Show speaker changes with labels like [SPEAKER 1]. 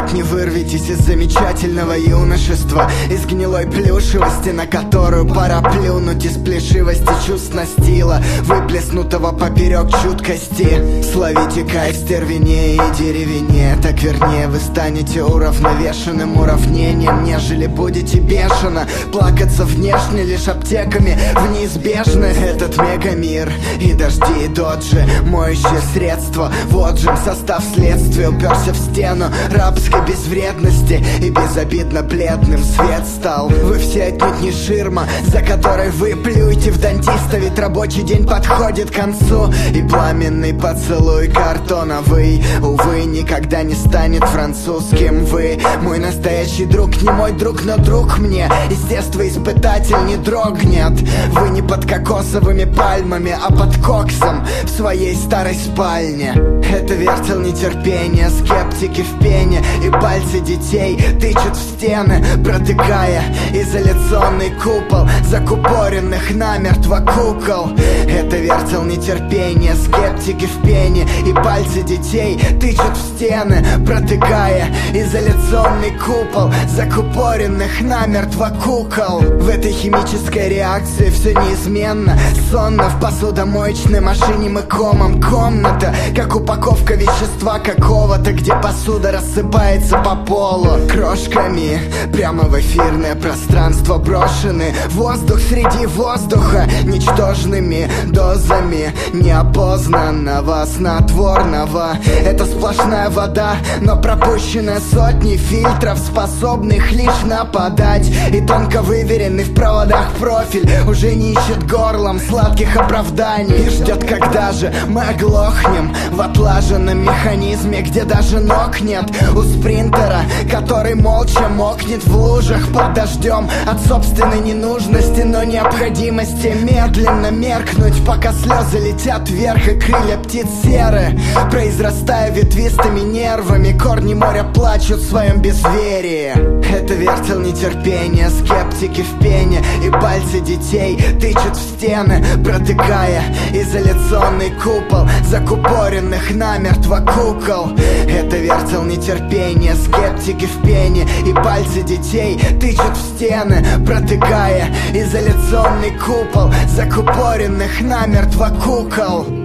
[SPEAKER 1] никак не вырветесь из замечательного юношества, из гнилой плюшевости, на которую пора плюнуть, из плешивости чувств настила, выплеснутого поперек чуткости. Словите кайф стервенее и деревенее, так вернее вы станете уравновешенным уравнением, нежели будете бешено плакаться внешне лишь аптеками в неизбежный этот мегамир. И дожди, и доджи, моющее средство, вот же состав следствия уперся в стену рабской безвредности, и безобидно бледным свет стал. Вы все отнюдь не ширма, за которой вы плюете в дантиста, ведь рабочий день подходит к концу, и пламенный поцелуй картоновый, увы, никогда не станет французским. Вы мой настоящий друг, не мой друг, но друг мне, естествоиспытатель не дрогнет. Вы не под кокосовыми пальмами, а под коксом в своей старой спальне. Это вертел нетерпения, скептики в пене, и пальцы детей тычут в стены, протыкая изоляционный купол закупоренных намертво кукол. Это вертел нетерпения, скептики в пене, и пальцы детей тычут в стены, протыкая изоляционный купол закупоренных намертво кукол. В этой химической реакции все неизменно, сонно в посудомоечной машине мы комом. Комната, как упаковка вещества какого-то, где посуда рассыпается по полу крошками, прямо в эфирное пространство брошены. Воздух среди воздуха, ничтожными дозами неопознанного снотворного. Это сплошная вода, но пропущенная сотни фильтров, способных лишь нападать. И тонко выверенный в проводах профиль уже не ищет горлом сладких оправданий, и ждет, когда же мы оглохнем в отлаженном механизме, где даже ног нет у спринтера, который молча мокнет в лужах под дождем от собственной ненужности, но необходимости медленно меркнуть, пока слезы летят вверх и крылья птиц серы, произрастая ветвистыми нервами, корни моря плачут в своем безверии. Это вертел нетерпения, скептики в пене, и пальцы детей тычут в стены, протыкая изоляционный купол закупоренных намертво кукол. Это вертел нетерпения, скептики в пене, и пальцы детей тычут в стены, протыкая изоляционный купол закупоренных намертво кукол.